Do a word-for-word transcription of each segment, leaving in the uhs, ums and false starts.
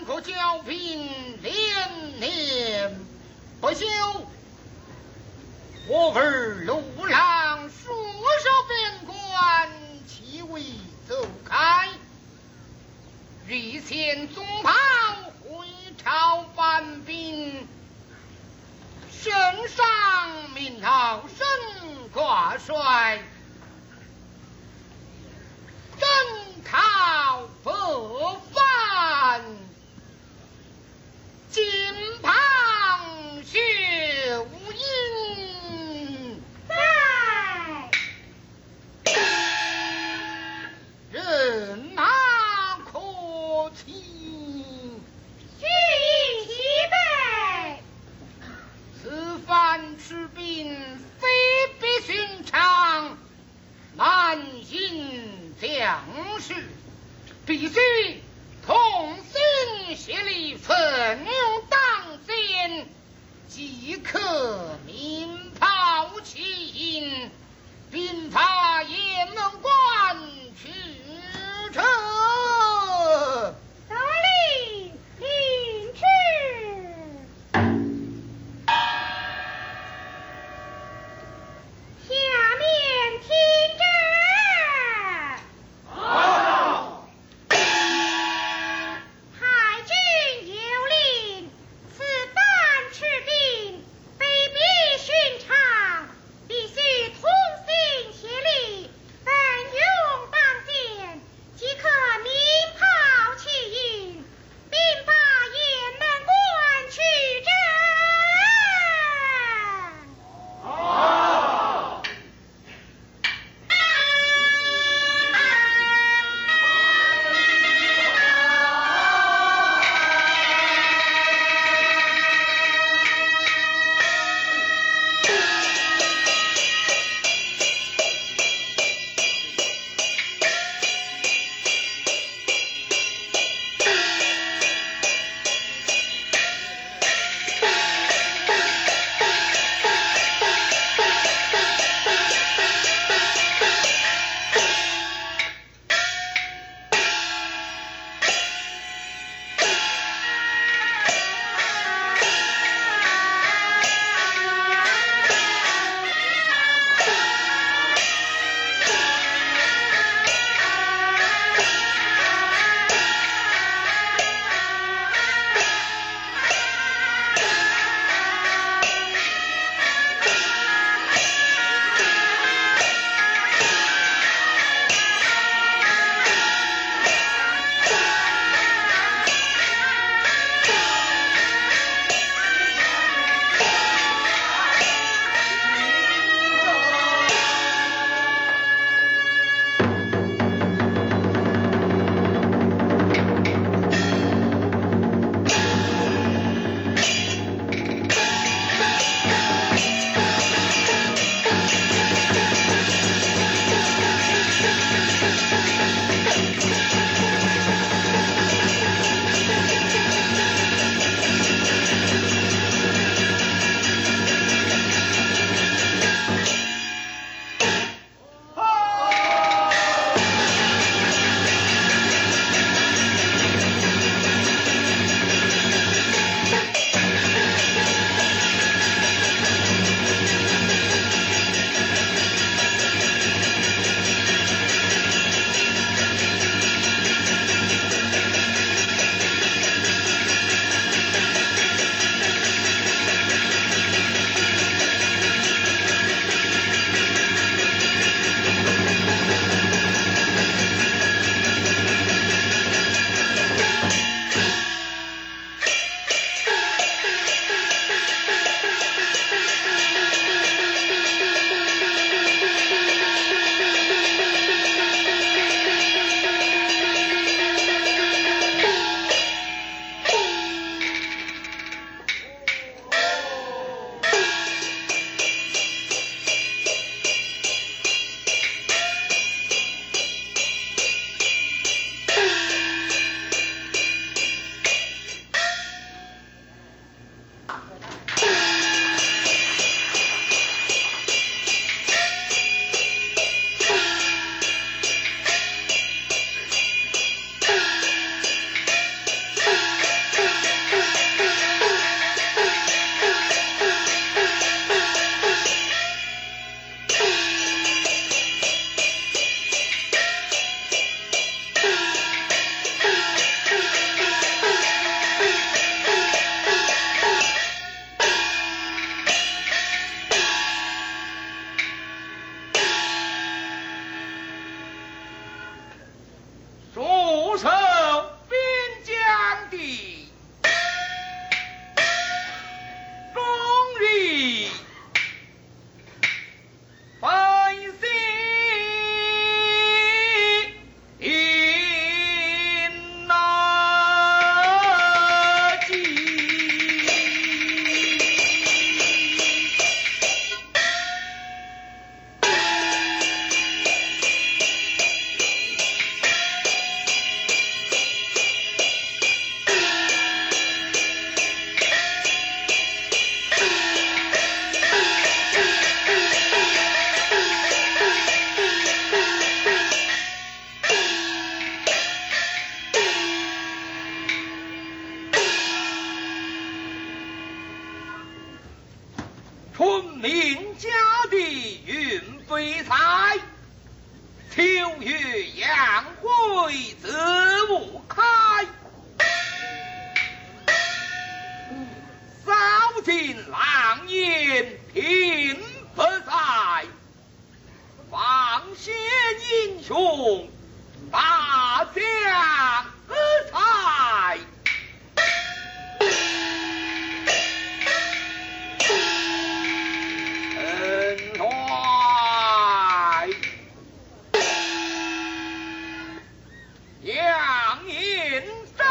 三国交兵连年不休，我儿陆郎束手边关，岂为走开？日前总炮回朝班兵，圣上命老身挂帅，征讨不犯，金旁血无因， 在人马可亲， 须以齐备。 此番出兵非比寻常，满营将士必须同心协力，奋勇当先，即可明炮起营，兵发雁门关去撤。 得令，领去。下面听着。 好。 太君有令，此番出兵非比寻常，必须同心协力，奋勇当先， 春民家地运飞财，秋月阳归自无开。扫尽狼烟平不在，放血英雄大将才。恩来杨延昭，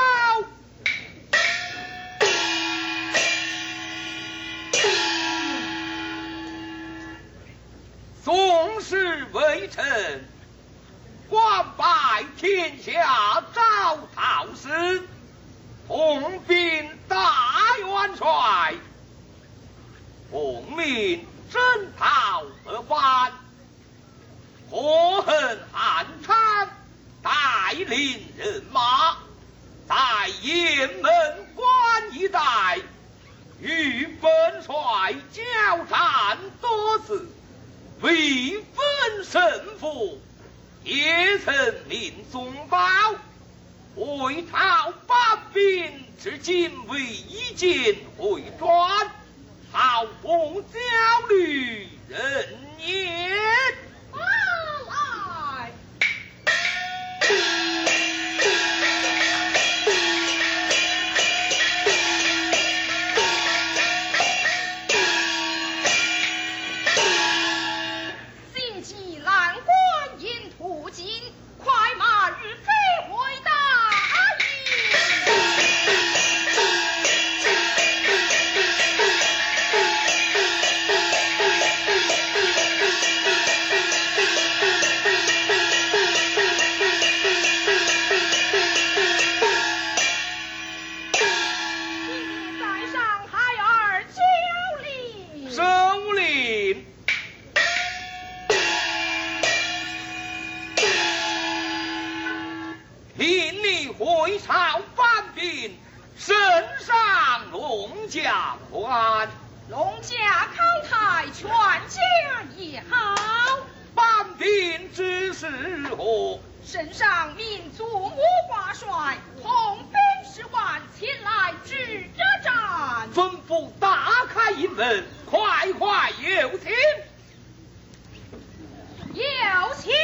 宋氏为臣，官拜天下招讨司，统兵大元帅，奉命征讨而返。可恨汉昌带领人马在雁门关一带与本帅交战多次，未分胜负，也曾命宗保为讨班兵至今未见回转，好不焦虑人也。 来，心急蓝关引途经，快马日飞回大在上孩儿九里。 首领令你回朝班兵，升上龙甲关。 龙家康泰，全家也好。 班兵之事何？ 圣上命祖母挂帅，统兵十万前来指着战。 吩咐打开营门，快快有请。 有请。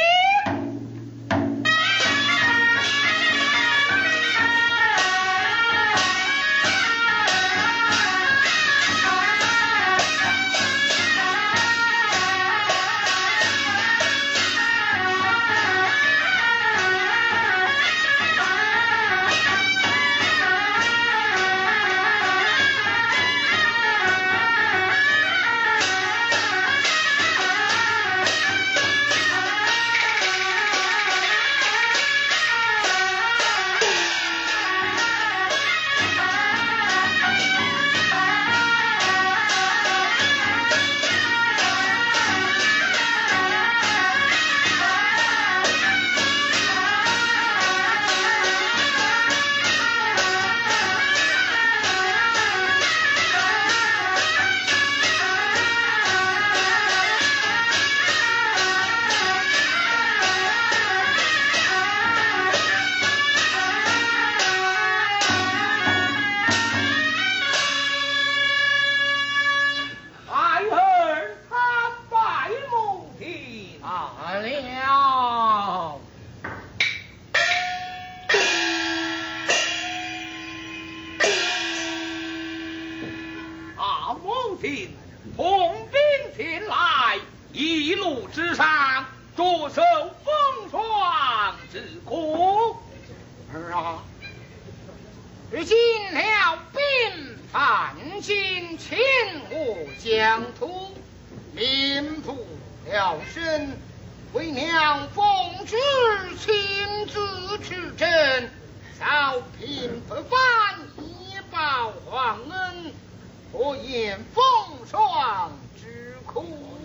统兵前来，一路之上着手风霜之苦。 儿啊，如今了兵犯境，侵我疆土，民不聊生，为娘奉旨亲自持政，扫平不犯，以报皇恩，可言风霜之苦。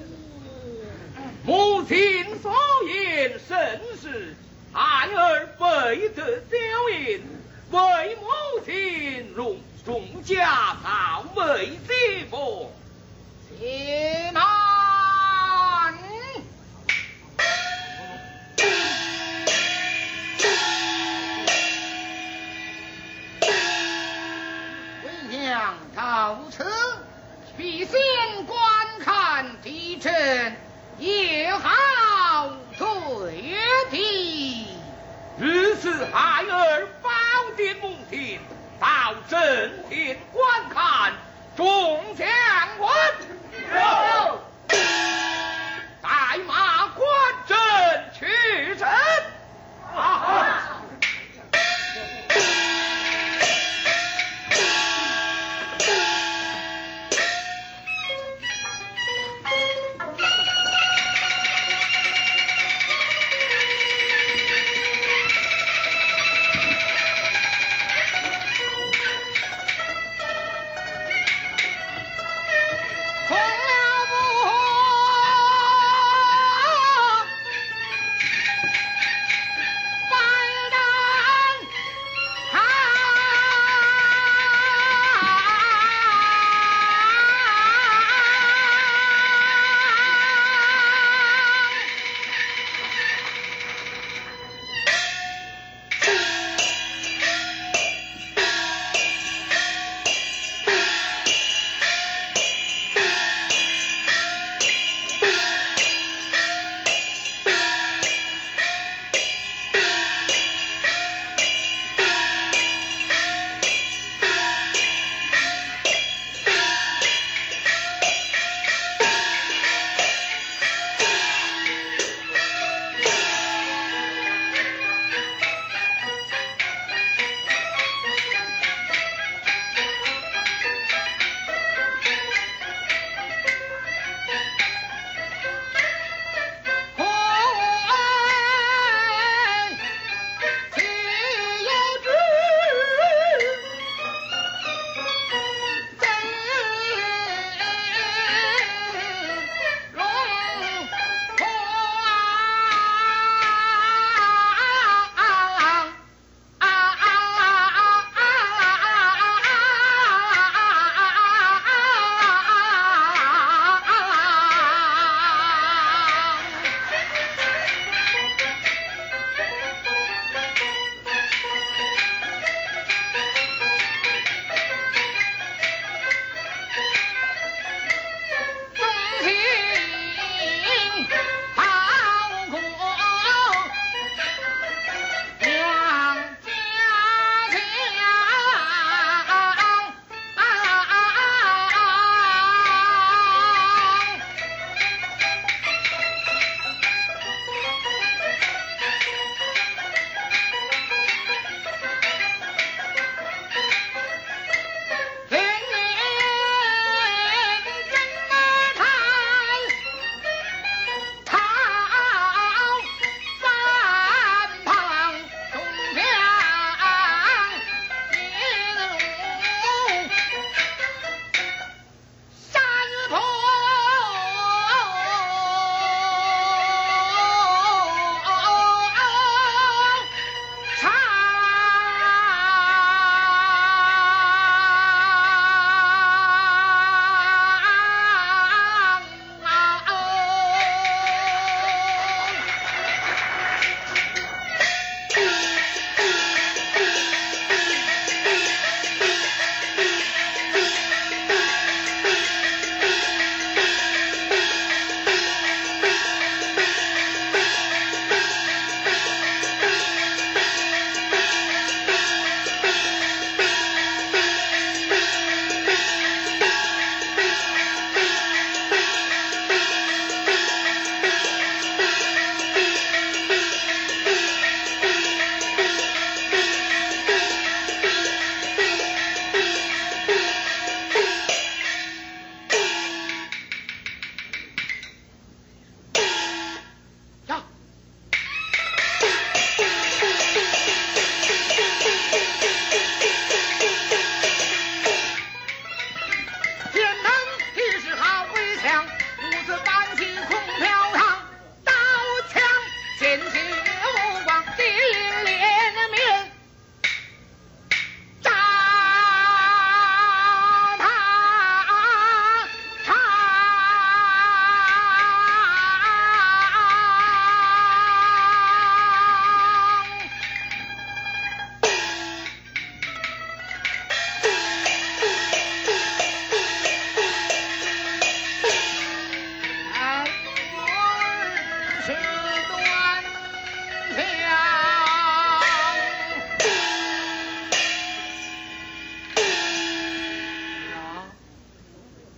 母亲所言甚是，孩儿备得娇言，为母亲容众家草美接风。 且慢！为娘到此，必先观看地震，也好对的。 日是孩儿宝殿蒙庭，到正殿观看众将官。有。带马观阵去阵。啊！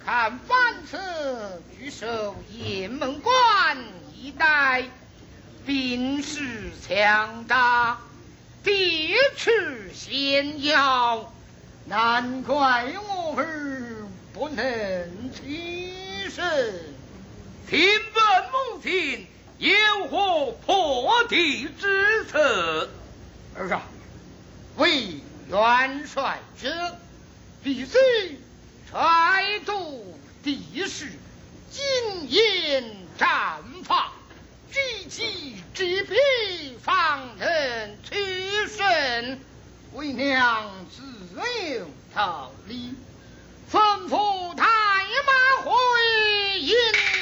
看凡此据守雁门关一带，兵势强大，地势险要，难怪我儿不能取胜。 请问母亲有何破敌之策？ 儿啊，为元帅者，必须率度敌势，谨严战法，举旗制敌，方能取胜。为娘自有道理，吩咐太马回营。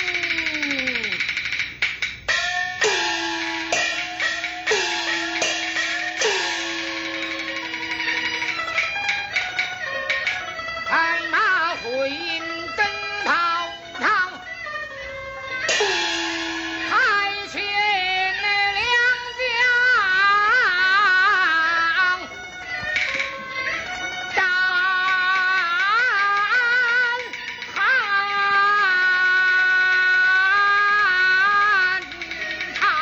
太马回营登炮堂，开前两将战汉场。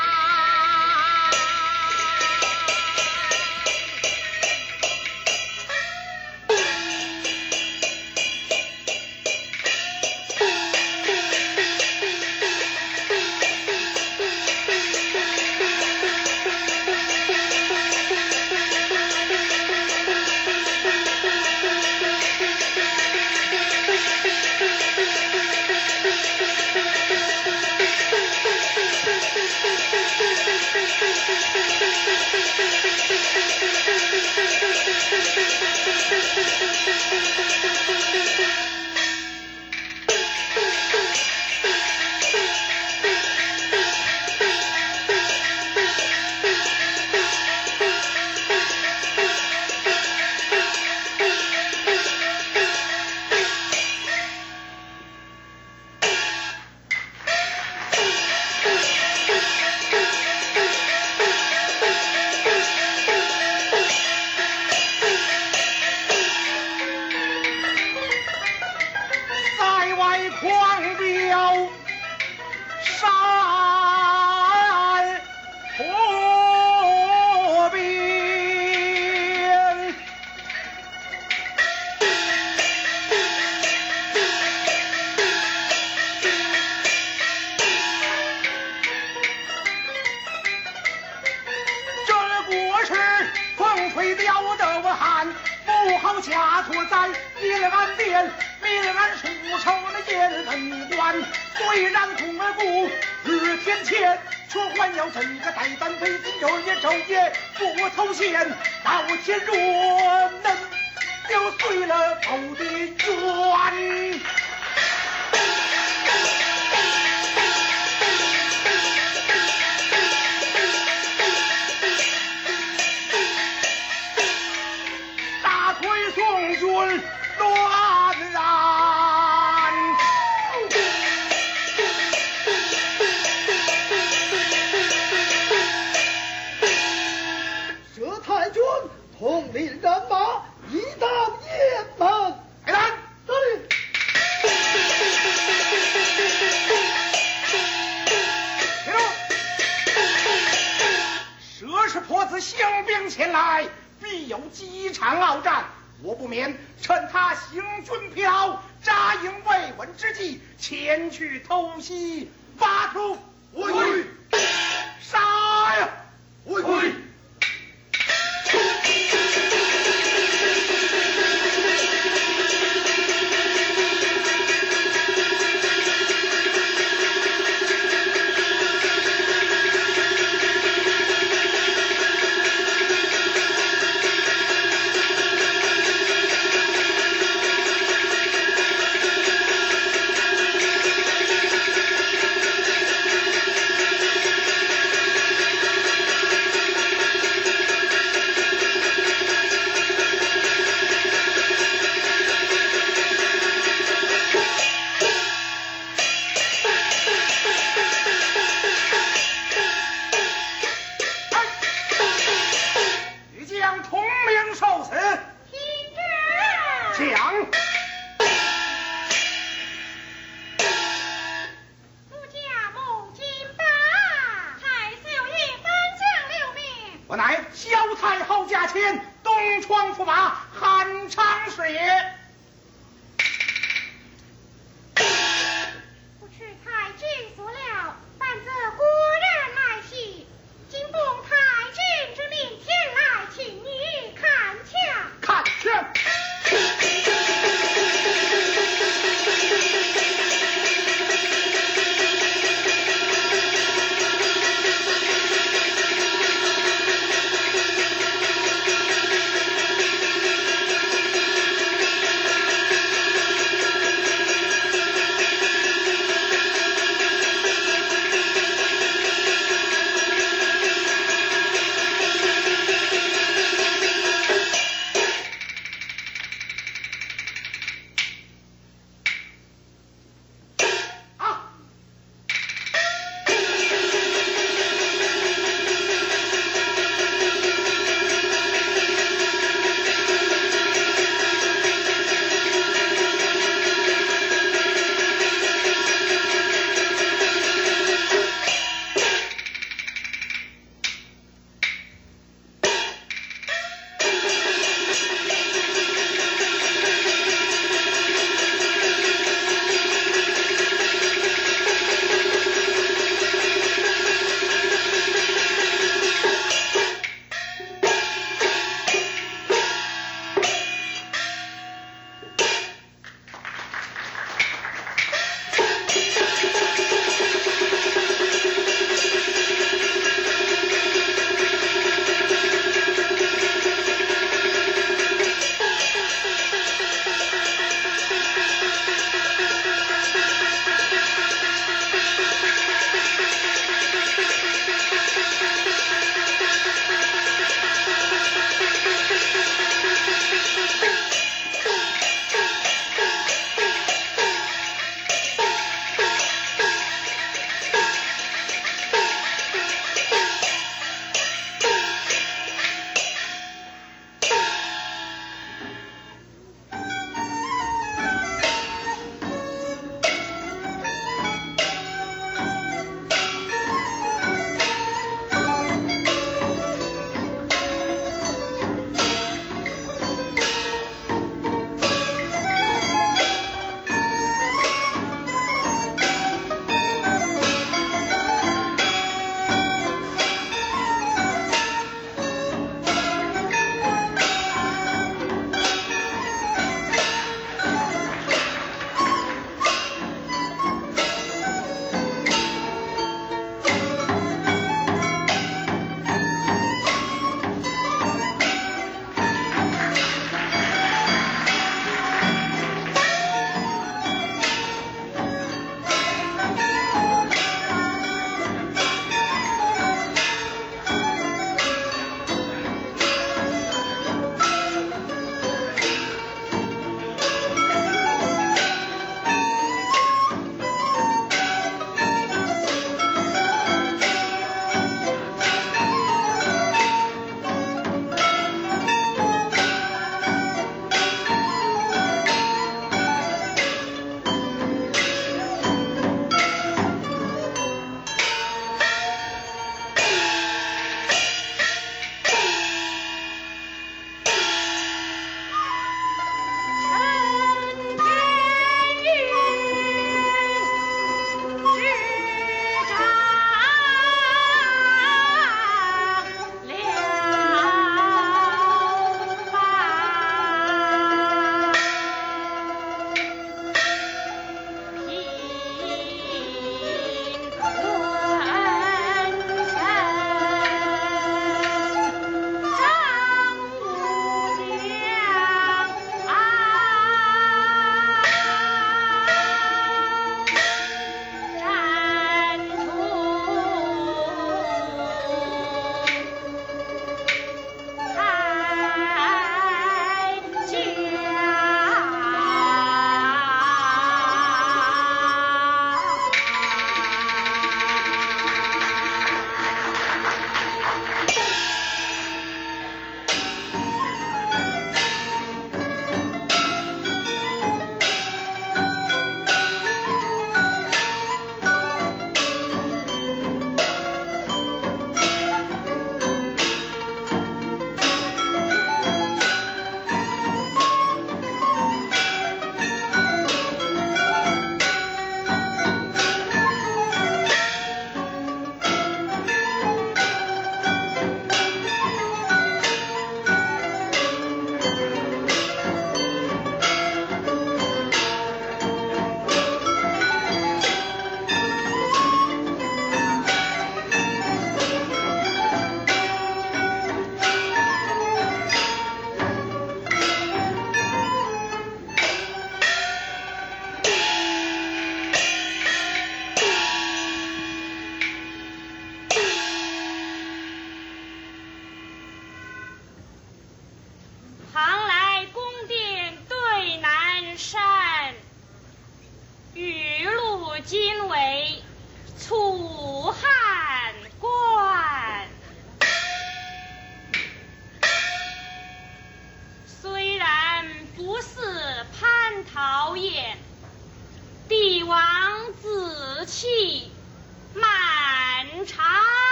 陶言，帝王自弃，满朝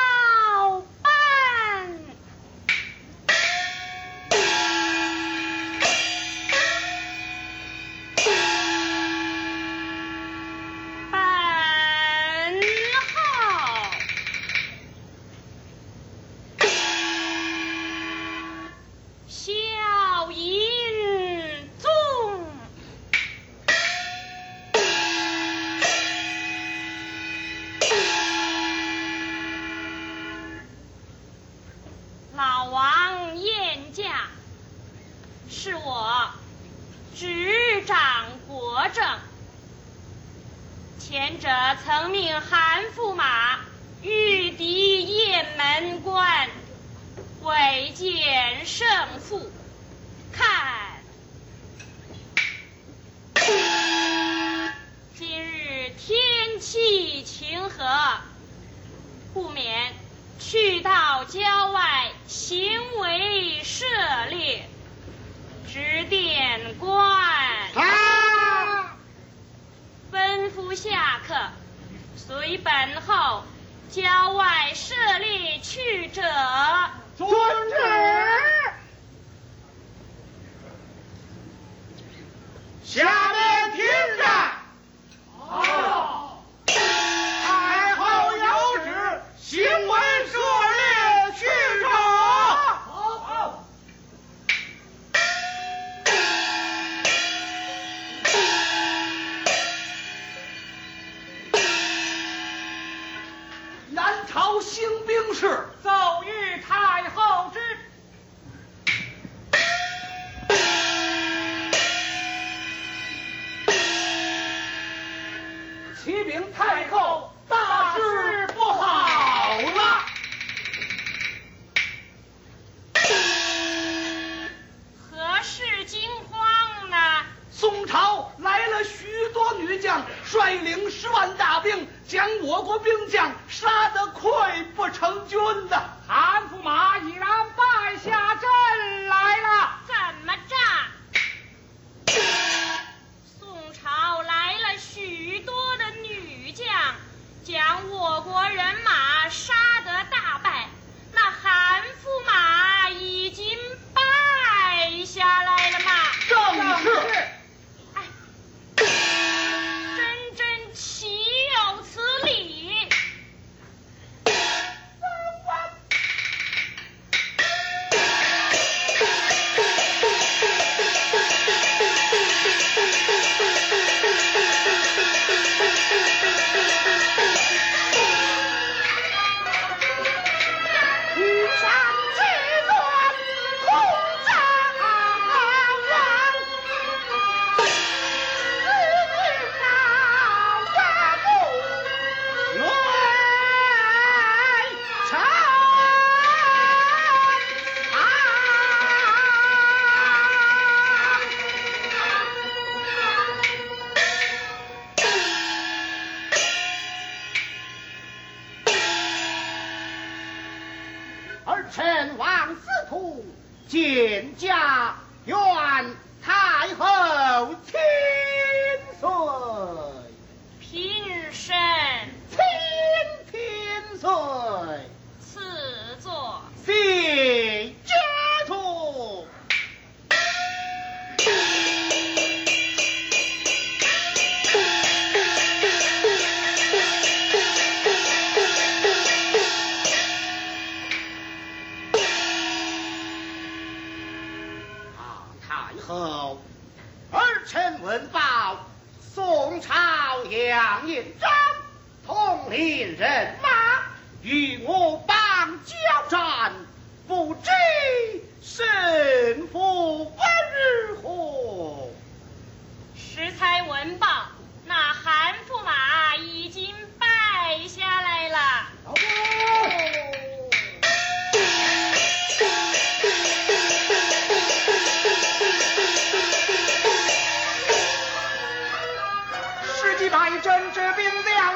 班。本号萧银宗。老王宴驾，是我执掌国政。前者曾命韩驸马御敌雁门关，未见胜负。看，今日天气晴和，不免去到郊外行为涉猎，指点官。 啊！ 吩咐下客，随本后郊外涉猎去者。 遵旨。下面听着。好。太后有旨，行为涉猎去者。好。好。 南朝兴兵事，奏谕太后之。启禀太后，大事不好了！ 何事惊慌呢？ 宋朝来了许多女将，率领十万大兵，将我国兵将杀得溃不成军呐！韩驸马已然败下阵来了。 怎么着？宋朝来了许多的女将，将我国人马杀得大败。那韩驸马已经败下来了吗？ 正是。 哎，真真岂有此理！ 臣王司徒见驾，愿太后千岁。 平身， 千千岁。 赐座。 谢家主。后，儿臣闻报，宋朝杨延璋统领人马与我邦交战，不知胜负为何？ 时才闻报，那韩驸马已经败下来了。 哦败阵之兵将，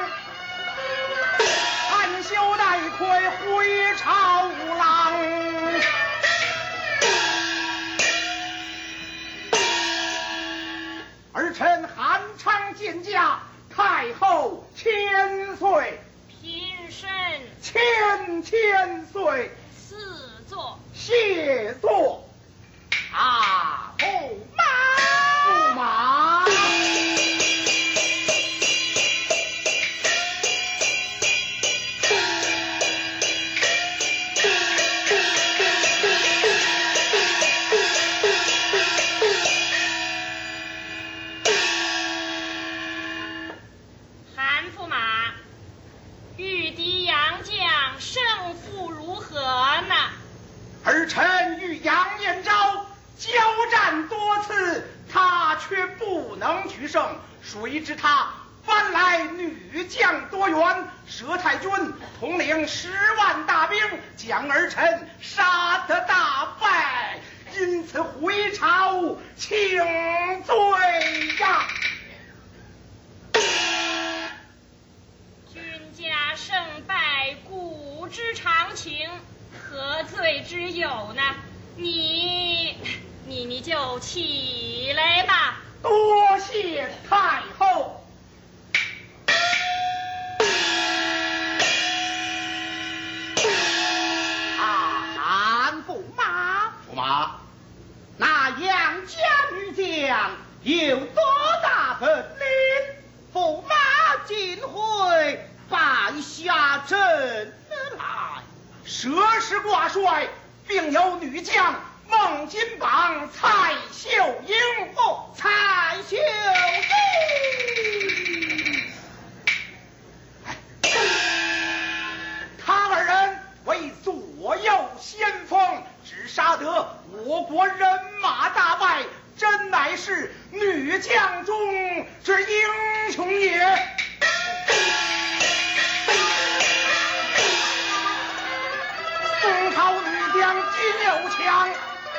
含羞带愧回朝郎。 臣韩昌见驾，太后千岁。 平身， 千千岁。 赐座。 谢座。啊，驸马，驸马。 韩驸马，御敌杨将胜负如何呢？ 儿臣与杨延昭交战多次，他却不能取胜。谁知他搬来女将多员，佘太君统领十万大兵，将儿臣杀得大败，因此回朝请罪呀。 君家胜败古之常情，何罪之有呢？你你你就起来吧。 多谢太后。啊，韩驸马，驸马，那杨家女将有多大本领？驸马今回拜下阵来，佘氏挂帅，并有女将孟金榜、蔡秀英。哦，蔡秀英，他二人为左右先锋，只杀得我国人马大败，真乃是女将中之英雄也。宋朝女将金有强，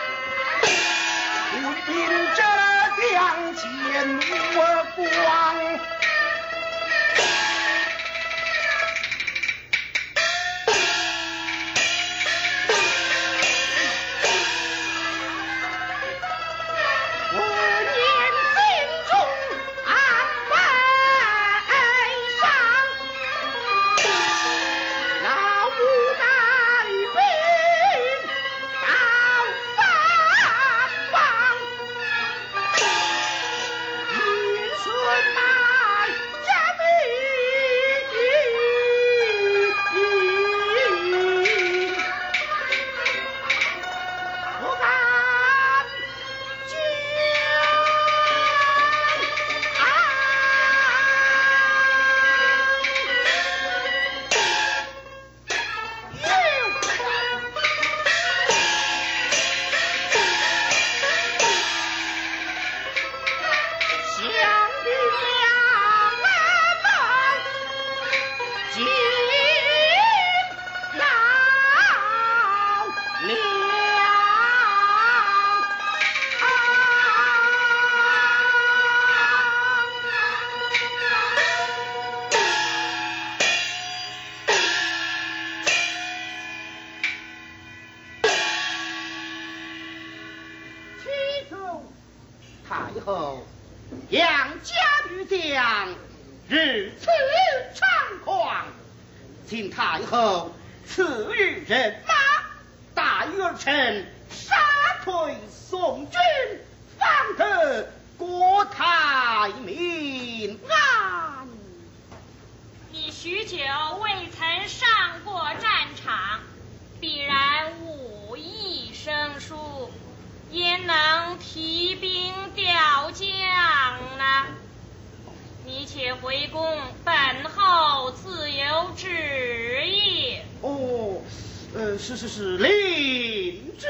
闻名这将见我光。太后，杨家女将日此猖狂，请太后赐予人马，待儿臣杀退宋军，方得国泰民安。 你许久未曾上过战场，必然武艺生疏，焉能提兵调将呢？你且回宫，本后自有旨意。 哦，呃，是是是，领旨。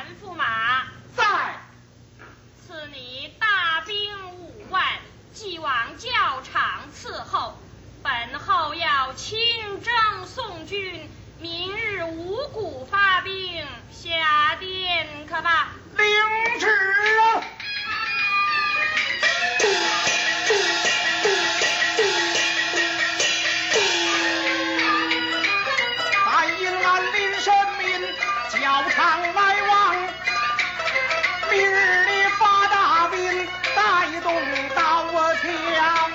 赐你大兵五万，继往宋军明日五谷发兵，下殿可吧？ 领旨啊！但因俺临神民教场来往，明日里发大兵带动刀枪。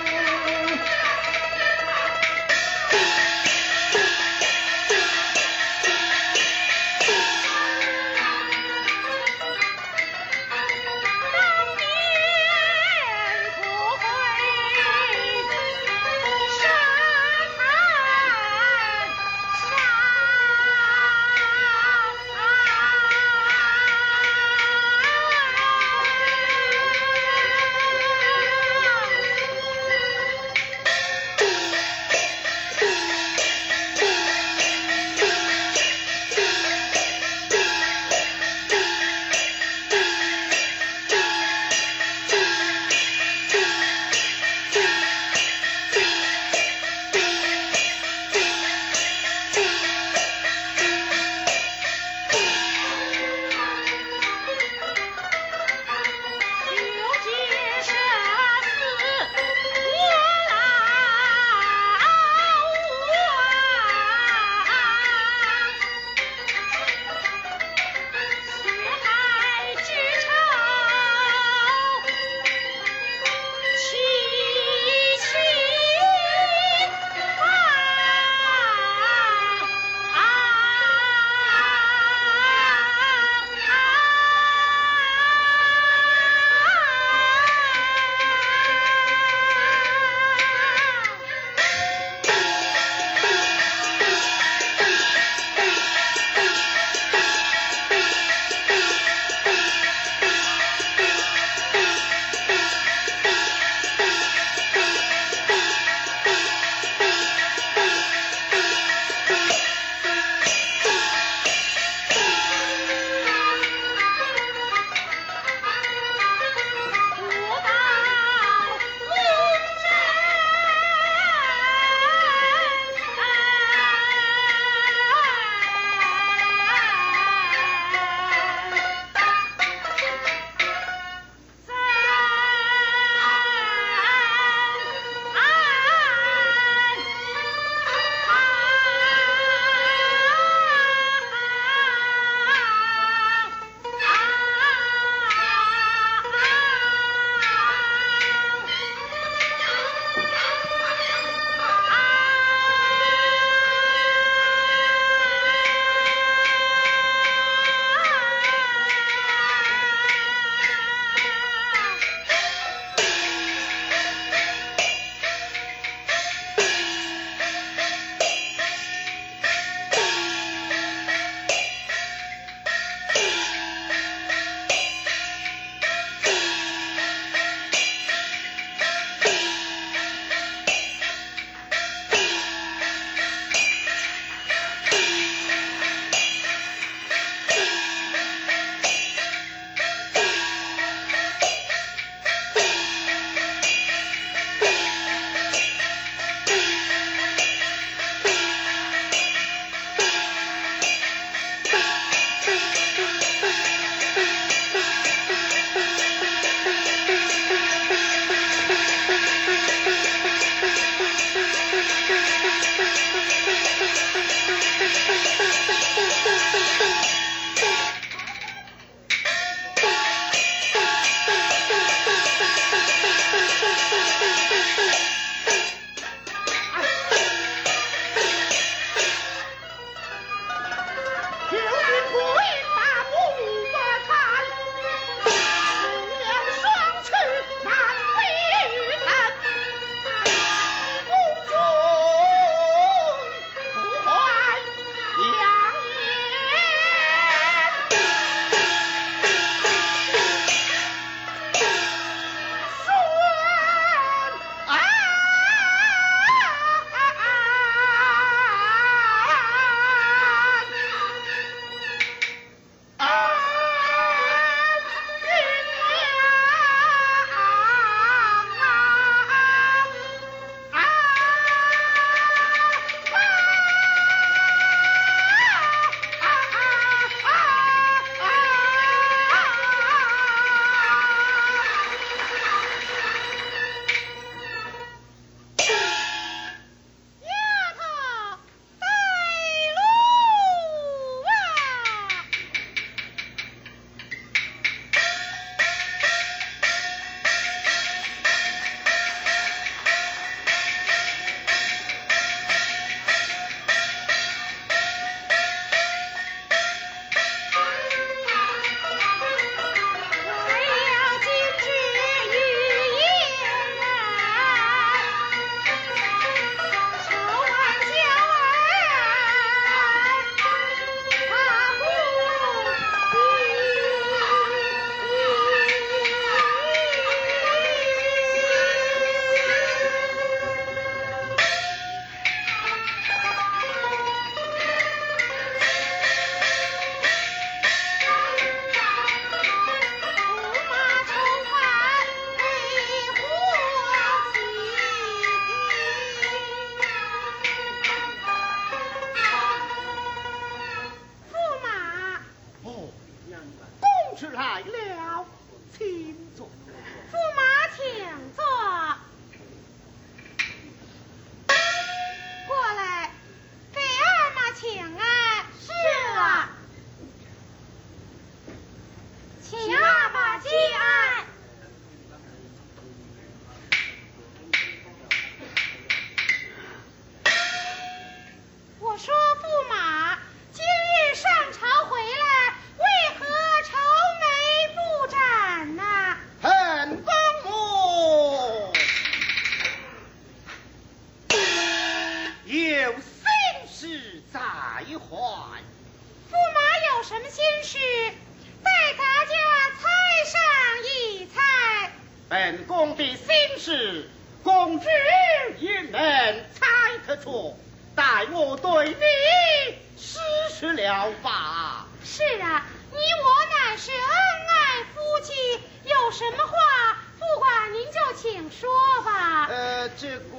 还。 驸马有什么心事，待大家猜上一猜。 本宫的心事，公主也能猜得出，待我对你实施了吧。 是啊，你我乃是恩爱夫妻，有什么话，不管您就请说吧。 呃，这个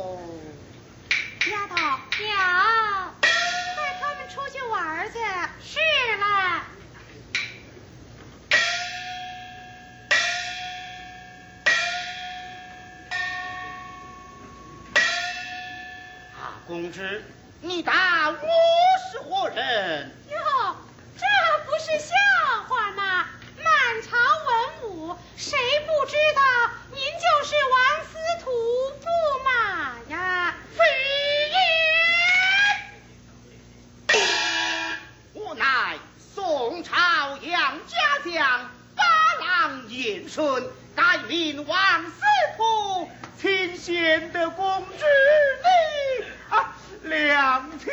丫头，娘，带他们出去玩去。是了。 啊，公主，你当我是何人？ 哟，这不是笑话吗？满朝文武，谁不知道您就是王司徒驸马呀？ 非也！我乃宋朝杨家将八郎延顺，改名王司徒，请贤的公主你啊两清。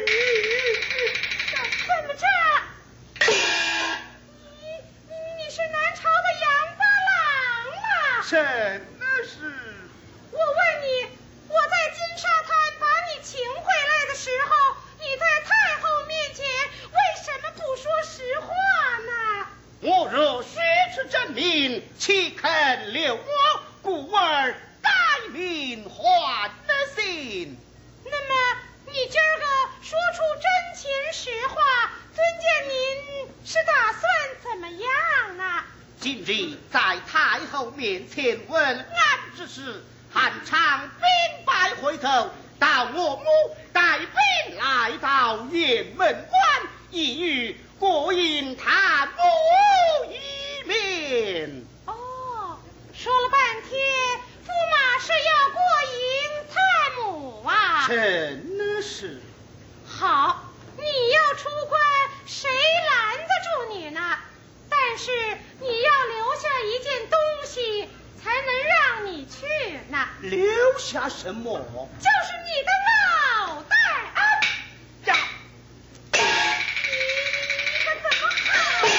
怎么着？你你是南朝的杨八郎吗？ 真的是。 我问你，我在金沙滩把你请回来的时候，你在太后面前为什么不说实话呢？ 我若虚实证明，岂肯留我，故而改名换了姓。 那么你今儿个说出真情实话，尊见您是打算怎么样呢？ 今日在太后面前问安之事，汉昌兵败回头，到我母带兵来到雁门关，意欲过营探母一面。 哦，说了半天，驸马是要过营探母啊？ 真是。 好，你要出关，谁拦得住你呢？但是你要留下一件东西，才能让你去呢。 留下什么？ 就是你的脑袋啊！ 呀， 你你可怎么好？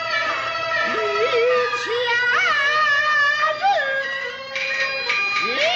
林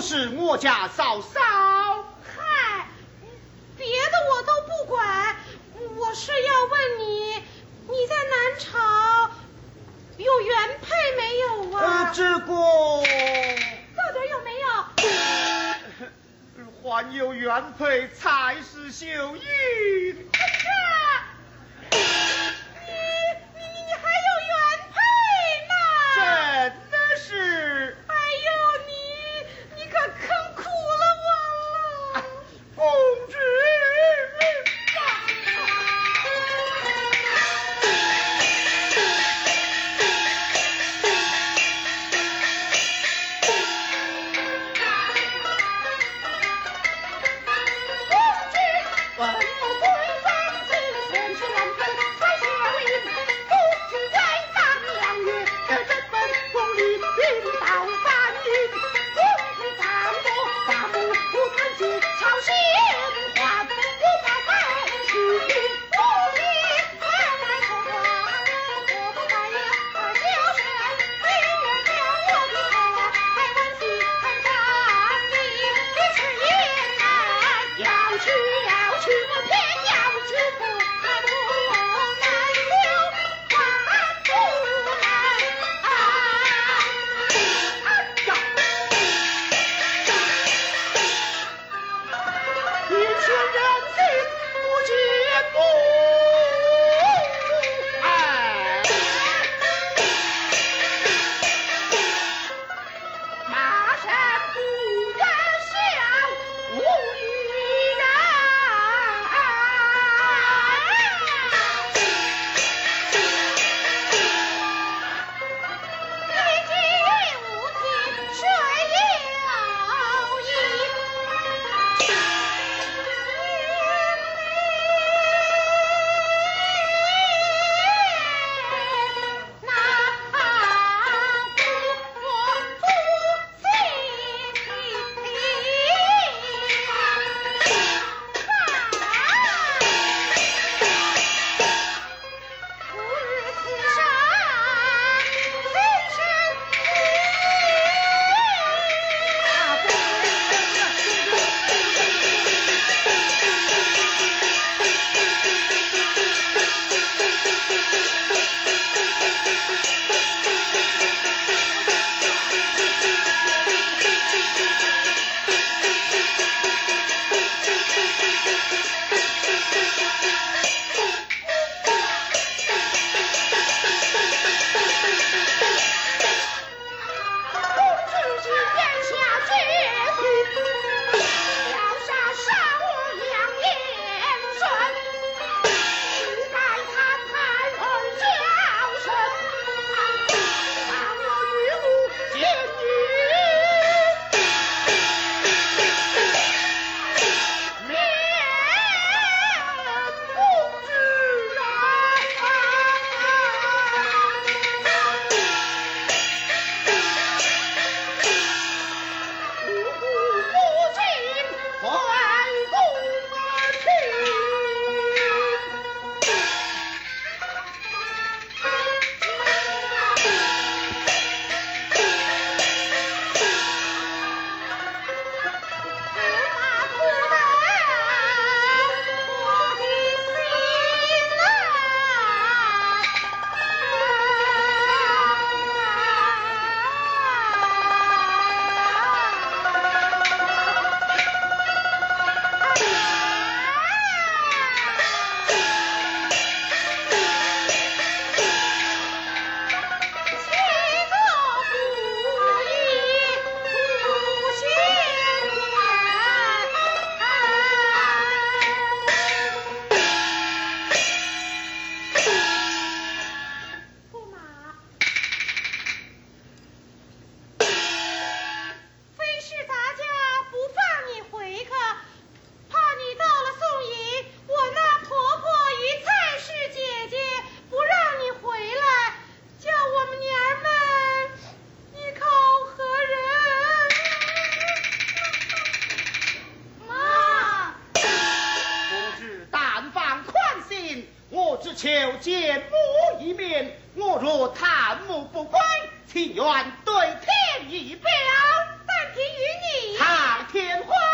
是我家嫂嫂。 嗨，别的我都不管，我是要问你，你在南朝有原配没有啊？ 呃，这个到底有没有？ 还有原配才是秀玉。 你你你还有原配呢？ 真的是。 哎呦，你你可坑苦了我了， 公主。求见母一面，我若探母不归，情愿对天一表。 但凭于你唐天花。